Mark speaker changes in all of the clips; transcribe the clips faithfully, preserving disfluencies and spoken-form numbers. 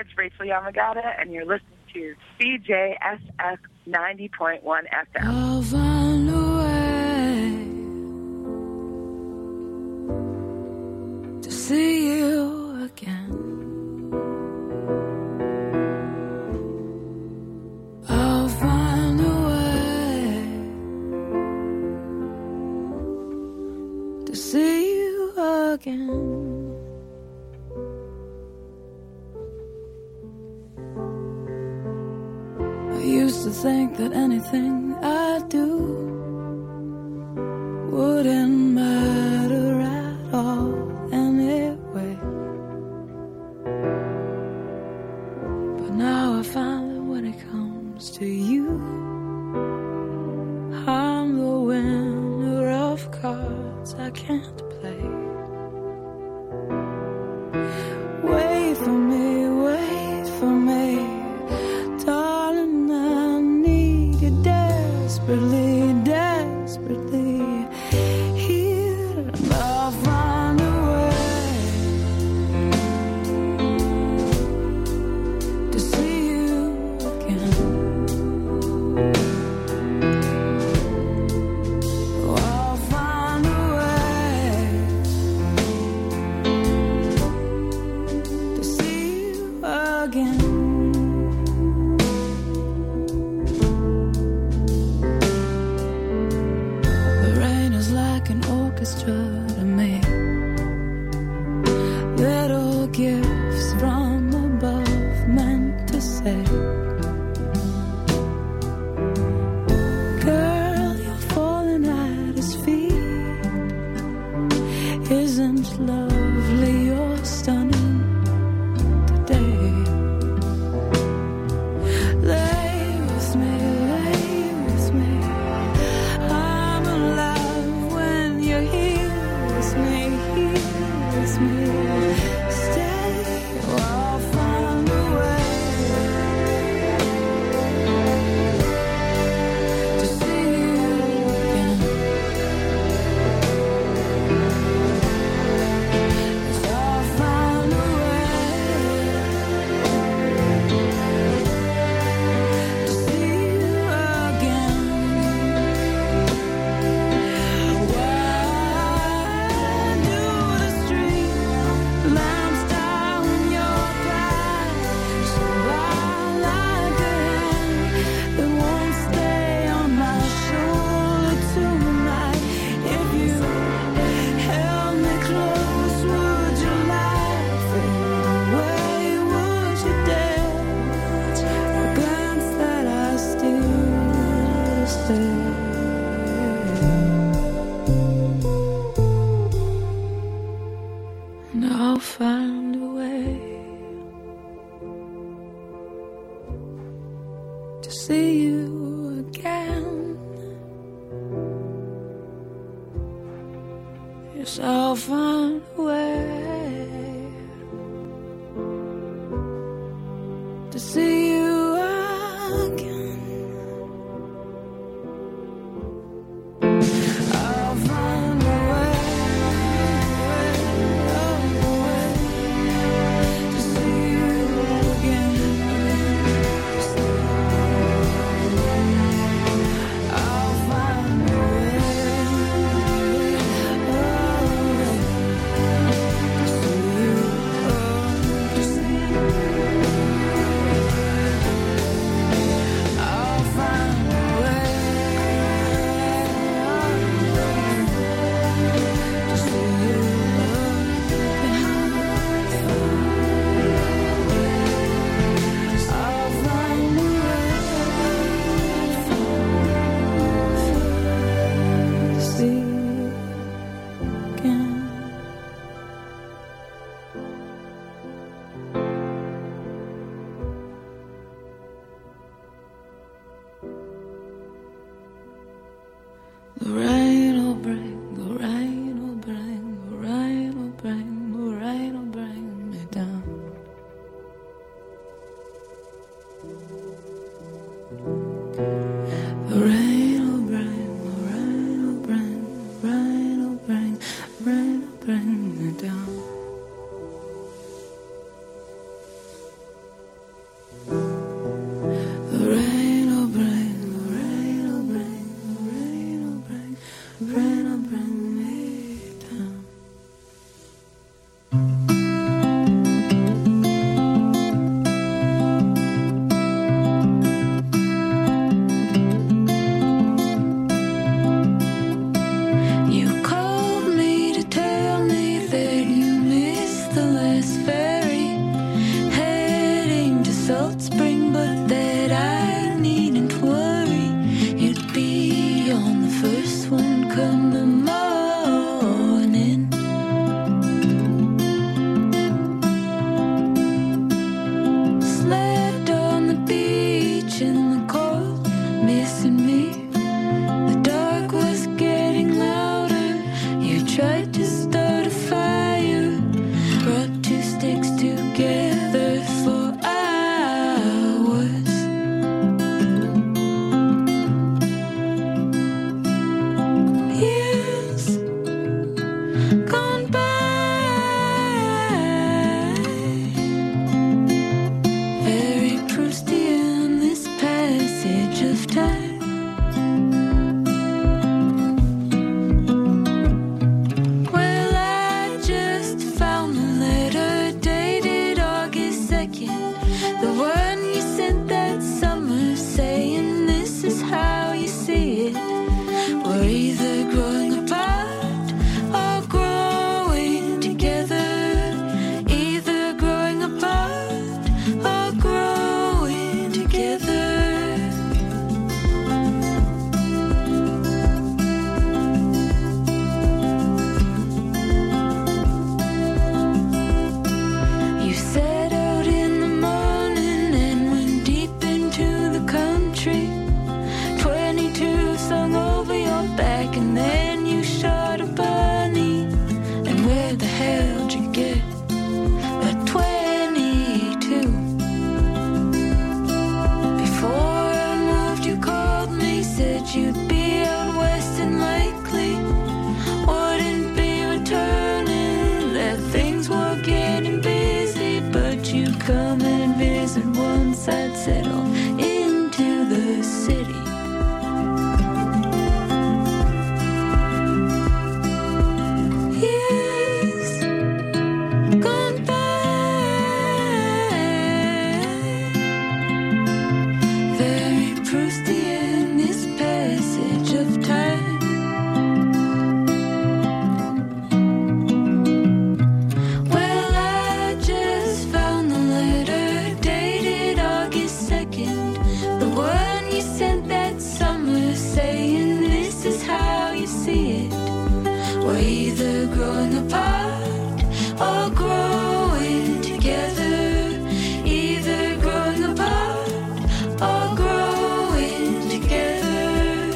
Speaker 1: It's Rachel Yamagata, and you're listening to C J S F ninety point one F M.
Speaker 2: I'll find a way to see you again. I'll find a way to see you again. I used to think that anything I do wouldn't matter at all anyway. But now I find that when it comes to you, I'm the winner of cards I can't play. Wait for me, wait for me, darling, I need you desperately, desperately. Here and I'll find a way to see you again. Oh, I'll find a way to see you again. To me, little gifts from above meant to say, girl, you're falling at his feet. Isn't lovely or stunning today? Lay with me, lay with me, I'm alive when you're here. Me, heals me. Stay, or I'll find a way to see you again. 'Cause I'll find a way to see you again. And I'll find a way to see you again. Yes, I'll find a way to see you again. I'll find a way. The rain will bring, the rain will bring, the rain will bring, the rain will bring me down. The rain will bring, the rain will bring, the rain will bring, the rain will bring me down. rain will bring, the rain will bring, the rain will bring, the rain will bring me down. You called me to tell me that you missed the last ferry heading to Salt Spring, but that I needn't worry. You'd be on the first one come the morning. Slept on the beach in the cold, missing me. The dark was getting louder. You tried to start a fire, rubbed two sticks together for hours. Years gone by, very Proustian, this passage of time. Well, I just found the letter dated August second, the one you sent that summer, saying this is how you see it. We're either growing apart or growing together. Either growing apart or growing together. You set out in the morning and went deep into the country. twenty-two sung over your back, and then you shot a bunny. And where the hell did you get a twenty-two? Before I moved, you called me, said you'd be out west and likely wouldn't be returning, that things were getting busy, but you'd come and visit once I'd settle into the city. Years gone by, very Proustian, this passage of time. Well, I just found the letter dated August second, the one you sent that summer, saying this is how you see it. We're either growing apart or growing together. Either growing apart or growing together.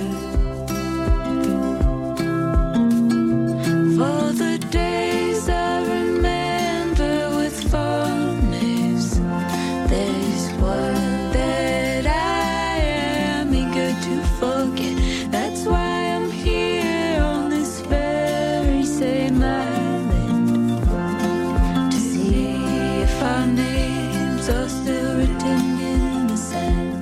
Speaker 2: For the days I remember with fondness, there's one that I am eager to forget. That's why I'm here on this very same island, to see if our names are still written in the sand.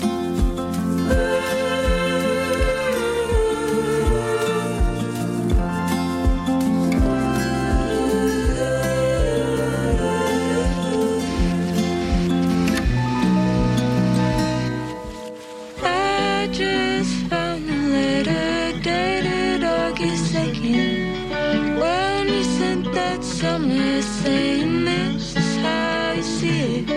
Speaker 2: I just found the letter dated August second, when you sent that summer, saying this is how you see it.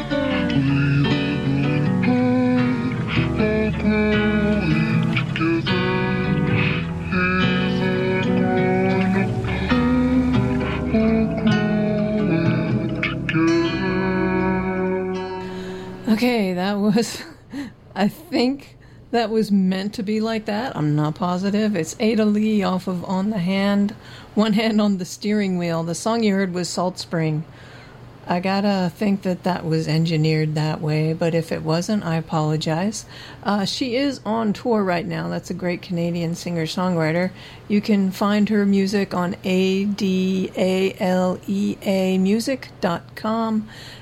Speaker 3: Okay, that was, I think that was meant to be like that. I'm not positive. It's Ada Lee off of On the Hand, One Hand on the Steering Wheel. The song you heard was Salt Spring. I gotta think that that was engineered that way, but if it wasn't, I apologize. Uh, she is on tour right now. That's a great Canadian singer-songwriter. You can find her music on A D A L E A music dot com,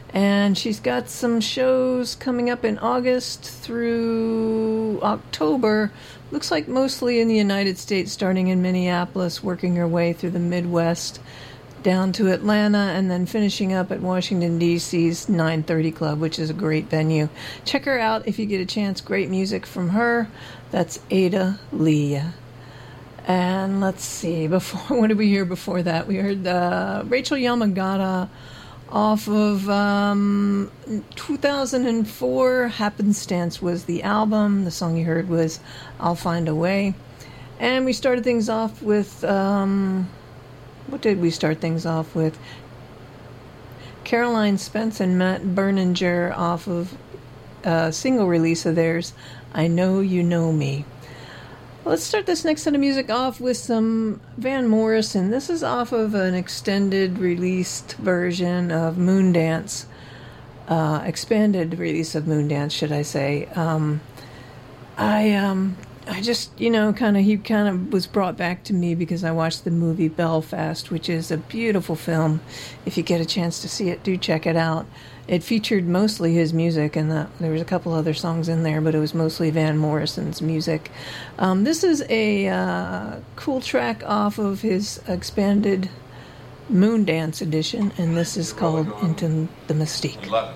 Speaker 3: And she's got some shows coming up in August through October. Looks like mostly in the United States, starting in Minneapolis, working her way through the Midwest, down to Atlanta, and then finishing up at Washington, D C's nine thirty Club, which is a great venue. Check her out if you get a chance. Great music from her. That's Ada Lee. And let's see, before what did we hear before that? We heard uh, Rachel Yamagata off of um, two thousand four. Happenstance was the album. The song you heard was I'll Find a Way. And we started things off with, um, what did we start things off with? Caroline Spence and Matt Berninger off of a single release of theirs, I Know You Know Me. Let's start this next set of music off with some Van Morrison. This is off of an extended released version of Moondance. Uh, expanded release of Moondance, should I say. Um, I um, I just, you know, kind of, he kind of was brought back to me because I watched the movie Belfast, which is a beautiful film. If you get a chance to see it, do check it out. It featured mostly his music, and the, there was a couple other songs in there, but it was mostly Van Morrison's music. Um, this is a uh, cool track off of his expanded Moondance edition, and this is called Into the Mystique.
Speaker 4: eleven.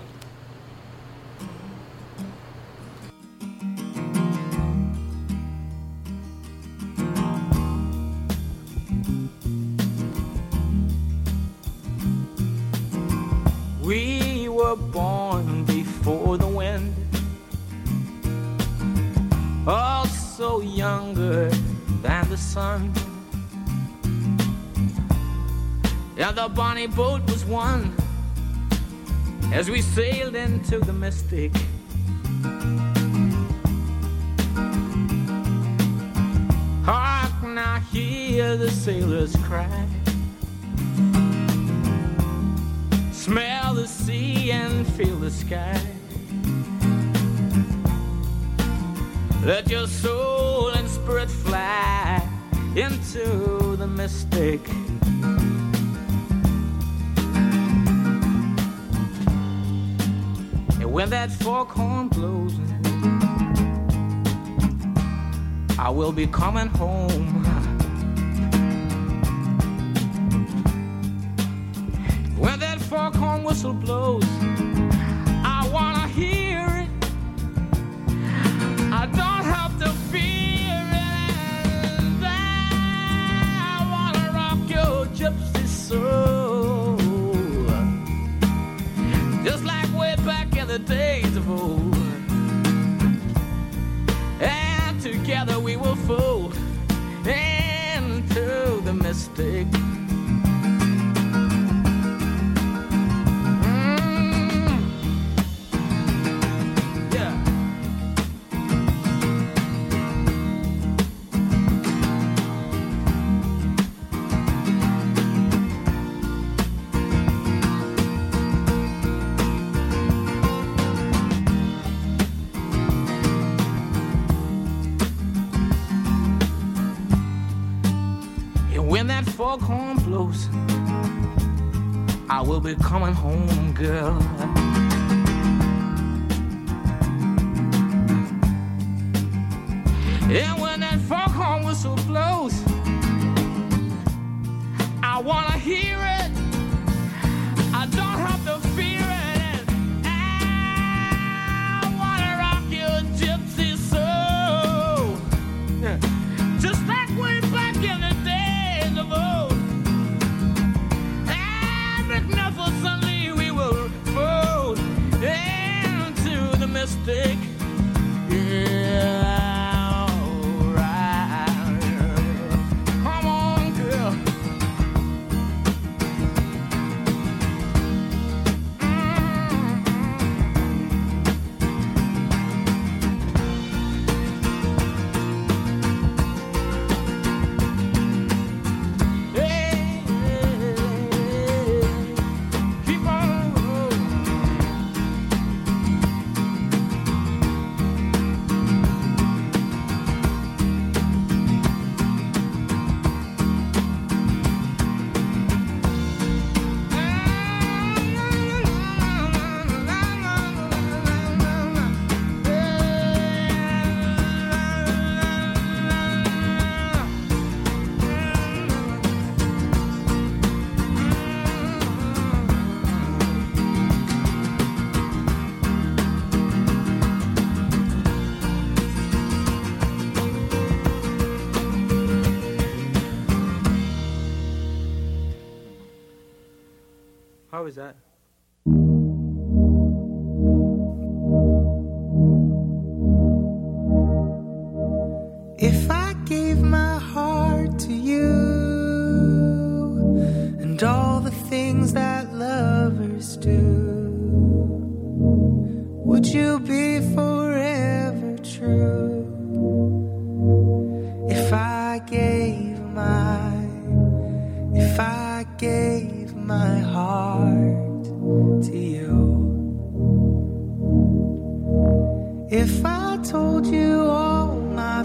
Speaker 5: We were born before the wind, also younger than the sun. And the bonnie boat was one as we sailed into the mystic. Hark now, hear the sailors cry. Smell the sea and feel the sky. Let your soul and spirit fly into the mystic. And when that foghorn blows, I will be coming home. When that foghorn whistle blows, I wanna hear it. I don't have to fear it. I wanna rock your gypsy soul, just like way back in the days of old. And together we will fold into the mystic. When that foghorn blows, I will be coming home, girl. And when that foghorn whistle blows, I wanna hear it. I don't have to fear it. I wanna rock your gypsy soul, just like way back in the day. Suddenly we will fold into the mystic. Yeah, alright. Come on, girl.
Speaker 4: How is that?
Speaker 6: If I gave my heart to you and all the things that lovers do, would you be forever true? If I gave my, if I gave my heart to you, if I told you all my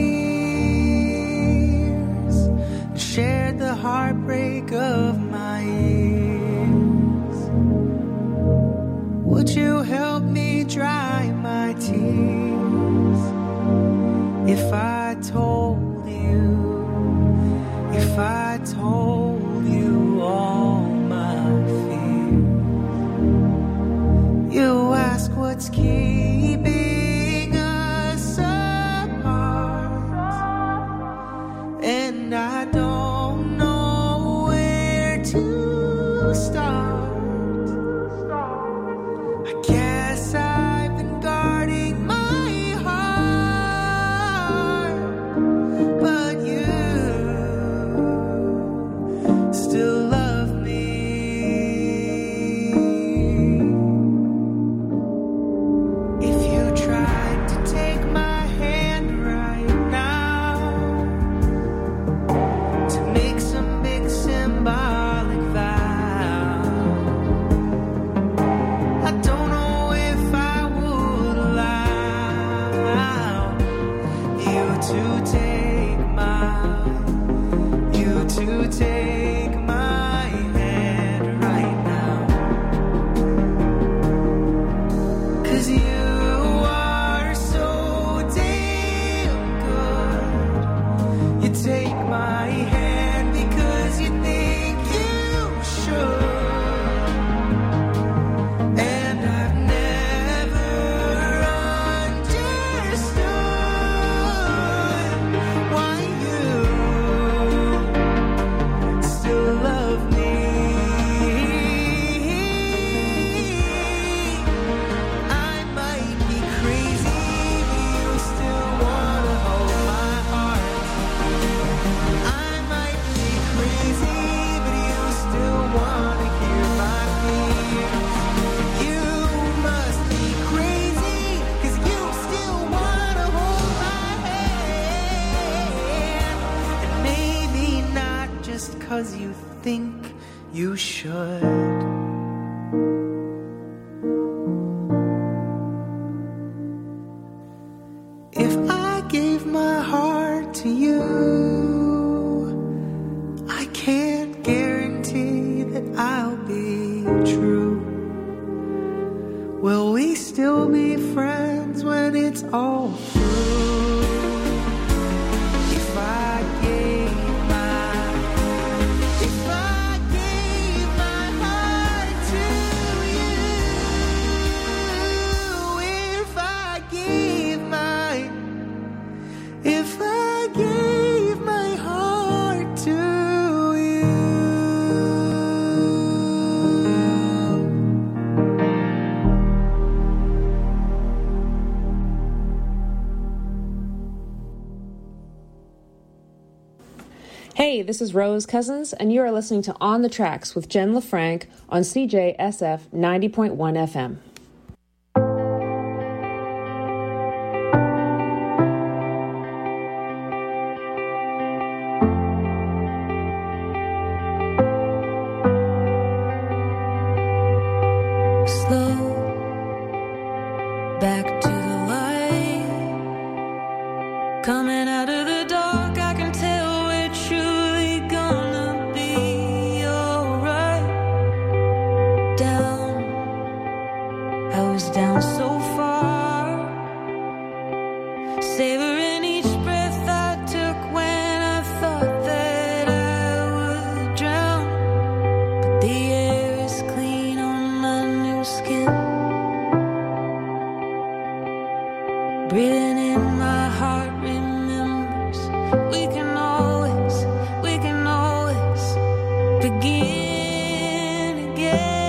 Speaker 6: fears and shared the heartbreak of my years, would you help me dry my tears? If I told you, if I told you all my fears, you ask what's keeping us apart, and I don't know where to start. I guess I've been guarding my heart, but you still love me. If you tried to take my hand right now to make some big symbolic vow, I don't know if I would allow you to take my, you to take my hand right now. 'Cause you are so damn good. You take my hand because you think you should. And I've never understood why you still love me. I might be crazy, but you still wanna hold my heart. I might be crazy, but you still wanna hear my fears. You must be crazy, 'cause you still wanna hold my hand. And maybe not just 'cause you think you should. If I gave my heart to you, I can't guarantee that I'll be true. Will we still be friends when it's all through? If I gave my, if I gave my heart to you, if I gave my, if I gave my heart to you.
Speaker 7: Hey, this is Rose Cousins, and you are listening to On the Tracks with Jen LaFranc on C J S F ninety point one F M.
Speaker 2: Slow back to the light, coming out of the dark. I can tell we're truly gonna be alright. Down, I was down so far, savoring each breath I took when I thought that I would drown. But the air is clean on my new skin. Breathing in my heart remembers we can always, we can always begin again.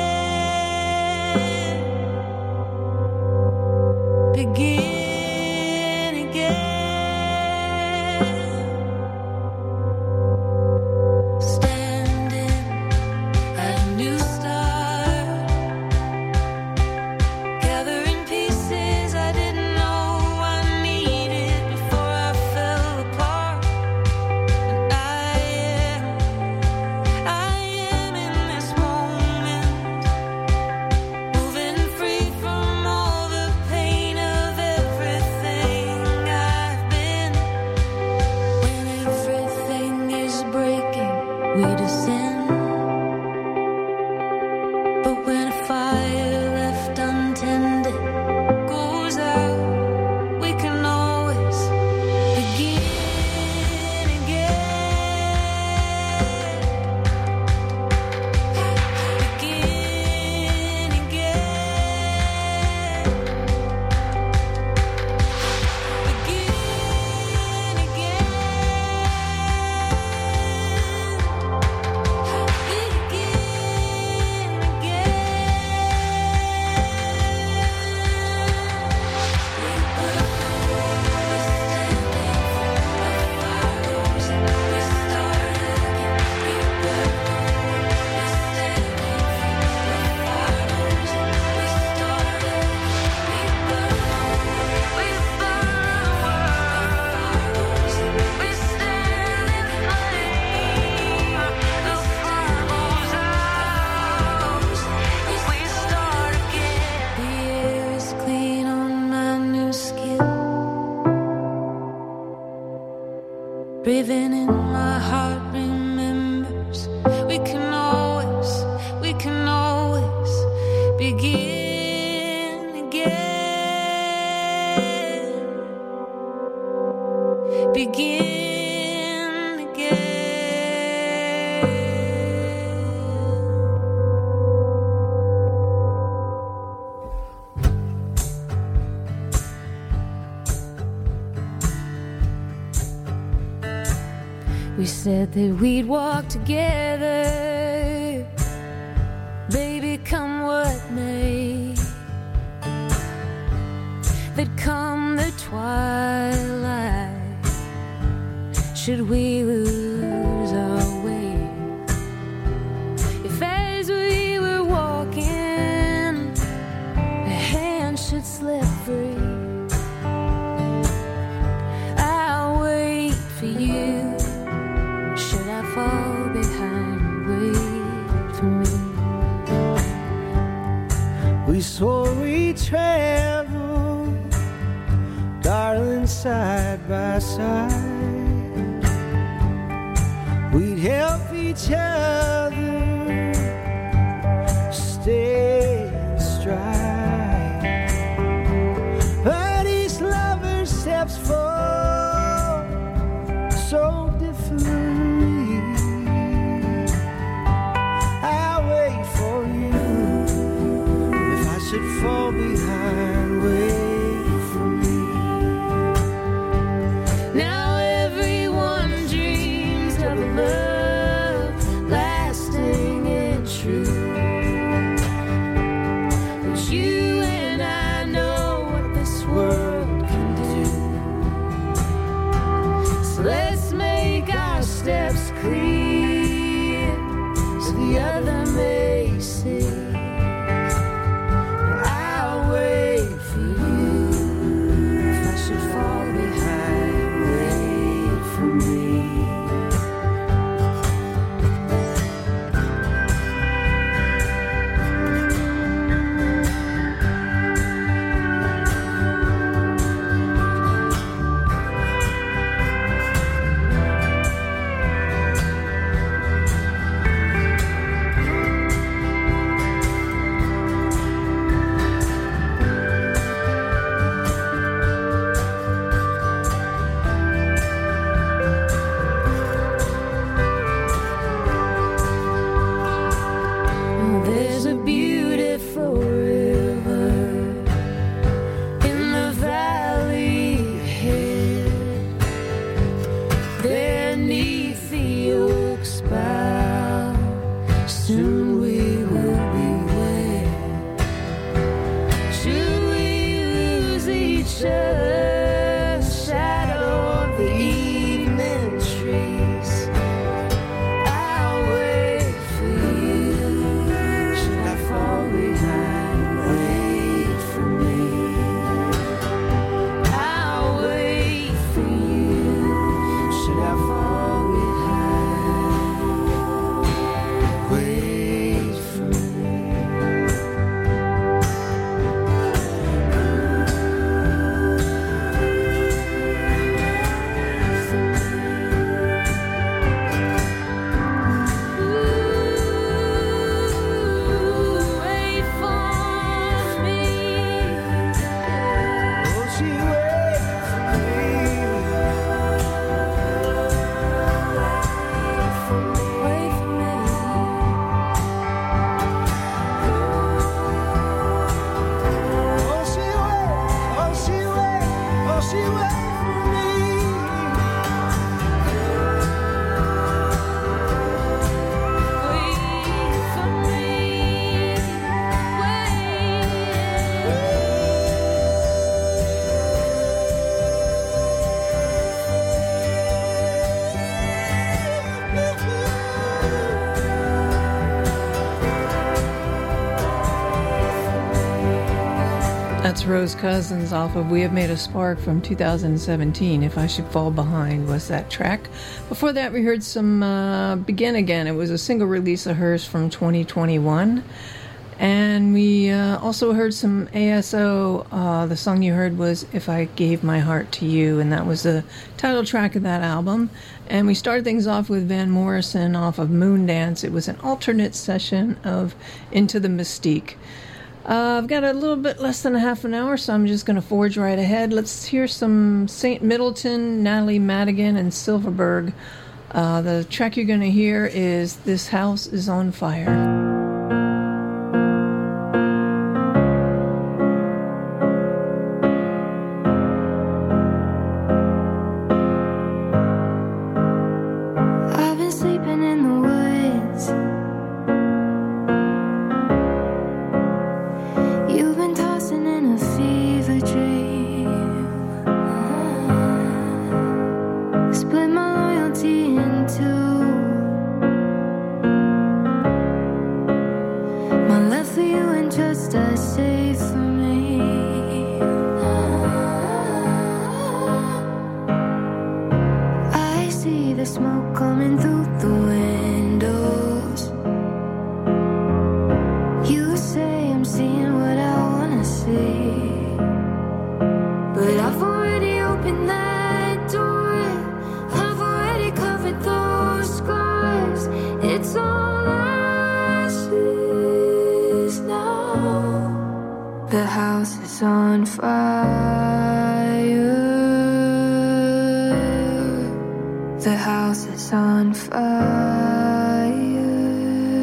Speaker 2: breathing in my heart remembers we can always, we can always begin again, begin again. We said that we'd walk together, baby, come what may. That come the twilight, should we lose our way. If as we were walking, a hand should slip free, I'll wait for you. Fall behind, wait for me.
Speaker 6: We swore we'd travel, darling, side by side. We'd help each other stay in stride. But each lover steps forward so different. Fall behind, wait for me.
Speaker 2: Now everyone dreams of a love lasting and true, but you and I know what this world can do. So let's make our steps clear so the other may see.
Speaker 3: That's Rose Cousins off of We Have Made a Spark from two thousand seventeen. If I Should Fall Behind was that track. Before that, we heard some uh, Begin Again. It was a single release of hers from twenty twenty-one. And we uh, also heard some A S O. Uh, the song you heard was If I Gave My Heart to You, and that was the title track of that album. And we started things off with Van Morrison off of Moondance. It was an alternate session of Into the Mystique. Uh, I've got a little bit less than a half an hour, so I'm just going to forge right ahead. Let's hear some Saint Middleton, Natalie Madigan, and Silverberg. Uh, the track you're going to hear is This House is on Fire.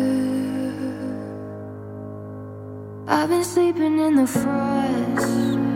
Speaker 2: I've been sleeping in the frost.